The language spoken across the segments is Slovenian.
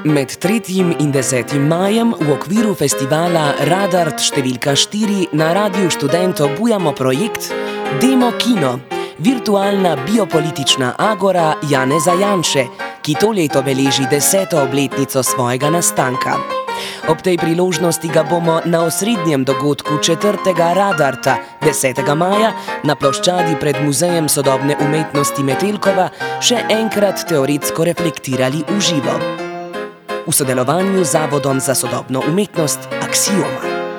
Med 3. in 10. majem v okviru festivala Radart številka 4 na Radiu Študent obujamo projekt Demo Kino, virtualna biopolitična agora Janeza Janše, ki to leto beleži 10. obletnico svojega nastanka. Ob tej priložnosti ga bomo na osrednjem dogodku 4. Radarta 10. maja na ploščadi pred Muzejem sodobne umetnosti Metelkova še enkrat teoretsko reflektirali v živo. V sodelovanju z Zavodom za sodobno umetnost Aksioma.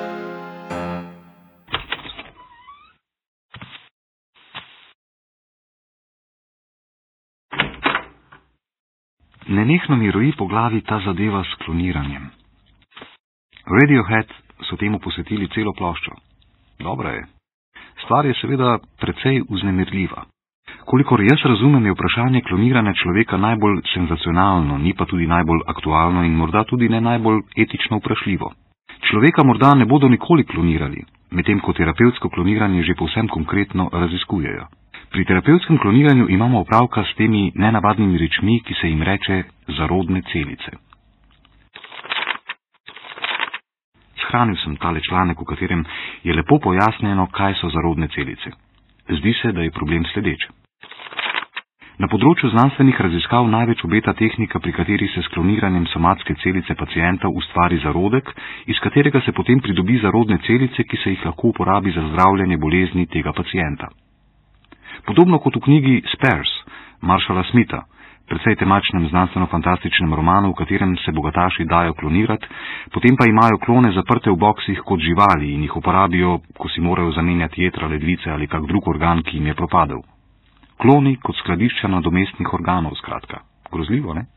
Nenehno mi roji po glavi ta zadeva s kloniranjem. Radiohead so temu posvetili celo ploščo. Dobra je. Stvar je seveda precej vznemirljiva. Kolikor jaz razumem, je vprašanje kloniranja človeka najbolj senzacionalno, ni pa tudi najbolj aktualno in morda tudi ne najbolj etično vprašljivo. Človeka morda ne bodo nikoli klonirali, medtem ko terapevtsko kloniranje že povsem konkretno raziskujejo. Pri terapevtskem kloniranju imamo opravka s temi nenavadnimi rečmi, ki se jim reče zarodne celice. Shranil sem tale članek, v katerem je lepo pojasnjeno, kaj so zarodne celice. Zdi se, da je problem sledeč. Na področju znanstvenih raziskav največ obeta tehnika, pri kateri se s kloniranjem somatske celice pacienta ustvari zarodek, iz katerega se potem pridobi zarodne celice, ki se jih lahko uporabi za zdravljenje bolezni tega pacienta. Podobno kot v knjigi Spares Marshalla Smitha, precej temačnem znanstveno-fantastičnem romanu, v katerem se bogataši dajo klonirati, potem pa imajo klone zaprte v boksih kot živali in jih uporabijo, ko si morajo zamenjati jetra, ledvice ali kak drug organ, ki jim je propadel. Kloni kot skladišča nadomestnih organov, skratka. Grozljivo, ne?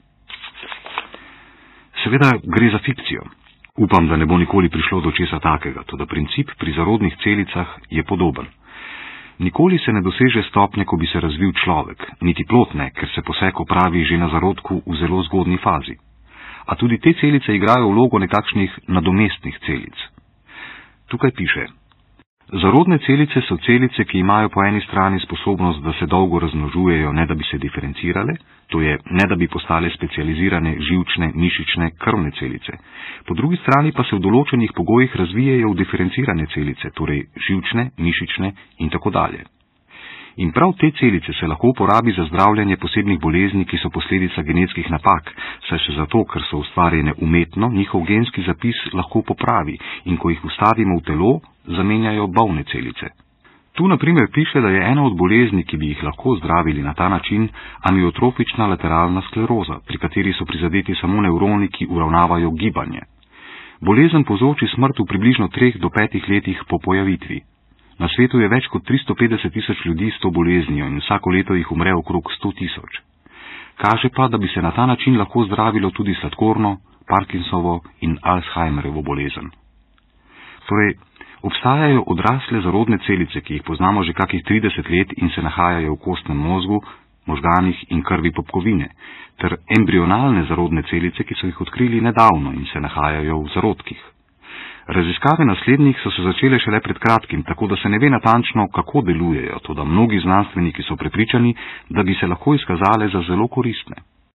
Seveda gre za fikcijo. Upam, da ne bo nikoli prišlo do česa takega, toda princip pri zarodnih celicah je podoben. Nikoli se ne doseže stopnje, ko bi se razvil človek, niti plod ne, ker se poseg opravi že na zarodku v zelo zgodnji fazi. A tudi te celice igrajo vlogo nekakšnih nadomestnih celic. Tukaj piše: zarodne celice so celice, ki imajo po eni strani sposobnost, da se dolgo razmnožujejo, ne da bi se diferencirale, to je, ne da bi postale specializirane živčne, mišične, krvne celice. Po drugi strani pa se v določenih pogojih razvijajo v diferencirane celice, torej živčne, mišične in tako dalje. In prav te celice se lahko uporabi za zdravljenje posebnih bolezni, ki so posledica genetskih napak, saj se zato, ker so ustvarjene umetno, njihov genski zapis lahko popravi in ko jih vstavimo v telo, zamenjajo bolne celice. Tu na primer piše, da je ena od bolezni, ki bi jih lahko zdravili na ta način, amiotrofična lateralna skleroza, pri kateri so prizadeti samo nevroni, ki uravnavajo gibanje. Bolezen povzroči smrt v približno 3 do 5 letih po pojavitvi. Na svetu je več kot 350 tisoč ljudi s to boleznijo in vsako leto jih umre okrog 100 tisoč. Kaže pa, da bi se na ta način lahko zdravilo tudi sladkorno, Parkinsovo in Alzheimerjevo bolezen. Torej, obstajajo odrasle zarodne celice, ki jih poznamo že kakih 30 let in se nahajajo v kostnem mozgu, možganih in krvi popkovine, ter embrionalne zarodne celice, ki so jih odkrili nedavno in se nahajajo v zarodkih. Raziskave naslednjih so se začele šele pred kratkim, tako da se ne ve natančno, kako delujejo, toda mnogi znanstveniki so prepričani, da bi se lahko izkazale za zelo koristne.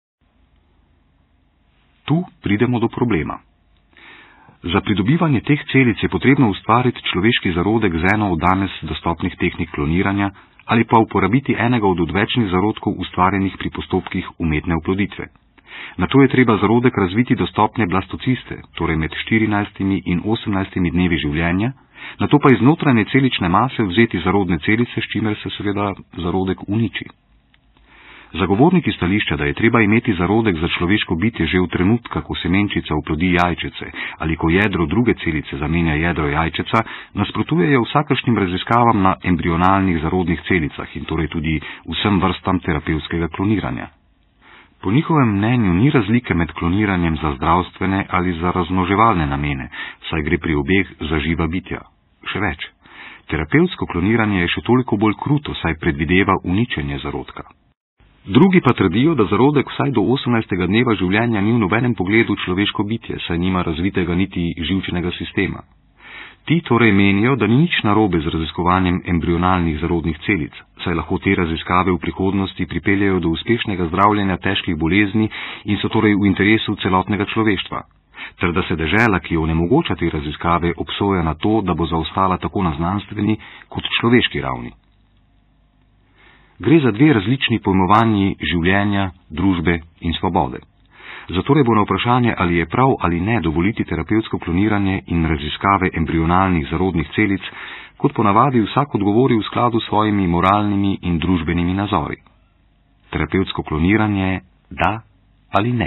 Tu pridemo do problema. Za pridobivanje teh celic je potrebno ustvariti človeški zarodek z eno od danes dostopnih tehnik kloniranja ali pa uporabiti enega od odvečnih zarodkov ustvarjenih pri postopkih umetne oploditve. Nato je treba zarodek razviti do stopnje blastociste, torej med 14 in 18 dnevi življenja, nato pa iz notranje celične mase vzeti zarodne celice, s čimer se seveda zarodek uniči. Zagovorniki stališča, da je treba imeti zarodek za človeško bitje že v trenutka, ko semenčica oplodi jajčece ali ko jedro druge celice zamenja jedro jajčeca, nasprotujejo vsakršnim raziskavam na embrionalnih zarodnih celicah in torej tudi vsem vrstam terapevtskega kloniranja. Po njihovem mnenju ni razlike med kloniranjem za zdravstvene ali za razmnoževalne namene, saj gre pri obeh za živa bitja. Še več, terapevtsko kloniranje je še toliko bolj kruto, saj predvideva uničenje zarodka. Drugi pa trdijo, da zarodek vsaj do 18. dneva življenja ni v nobenem pogledu človeško bitje, saj nima razvitega niti živčnega sistema. Ti torej menijo, da ni nič narobe z raziskovanjem embrionalnih zarodnih celic, saj lahko te raziskave v prihodnosti pripeljejo do uspešnega zdravljenja težkih bolezni in so torej v interesu celotnega človeštva, ter da se dežela, ki onemogoča te raziskave, obsoja na to, da bo zaostala tako na znanstveni kot človeški ravni. Gre za dve različni pojmovanji življenja, družbe in svobode. Zatorej bo na vprašanje, ali je prav ali ne dovoliti terapevtsko kloniranje in raziskave embrionalnih zarodnih celic, kot ponavadi vsak odgovori v skladu s svojimi moralnimi in družbenimi nazori. Terapevtsko kloniranje da ali ne.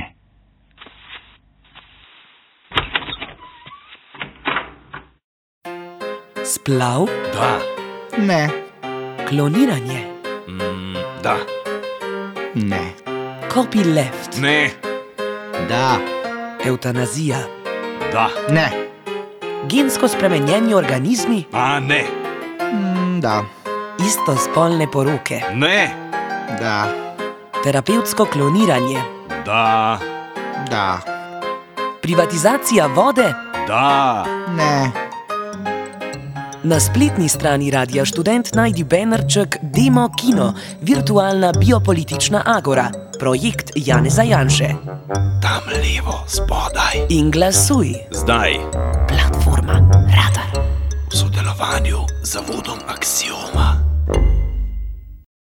Splav? Da. Ne. Kloniranje? Da. Ne. Copyleft? Ne. Da. Evtanazija? Da. Ne. Gensko spremenjeni organizmi? Ne. Da. Istospolne poroke? Ne. Da. Terapevtsko kloniranje? Da. Da. Privatizacija vode? Da. Ne. Na spletni strani Radia Študent najdi bannerček Demo Kino, virtualna biopolitična agora, projekt Janeza Janše. Tam levo, spodaj. In glasuj. Zdaj. Platforma Radar. V sodelovanju z zavodom Aksioma.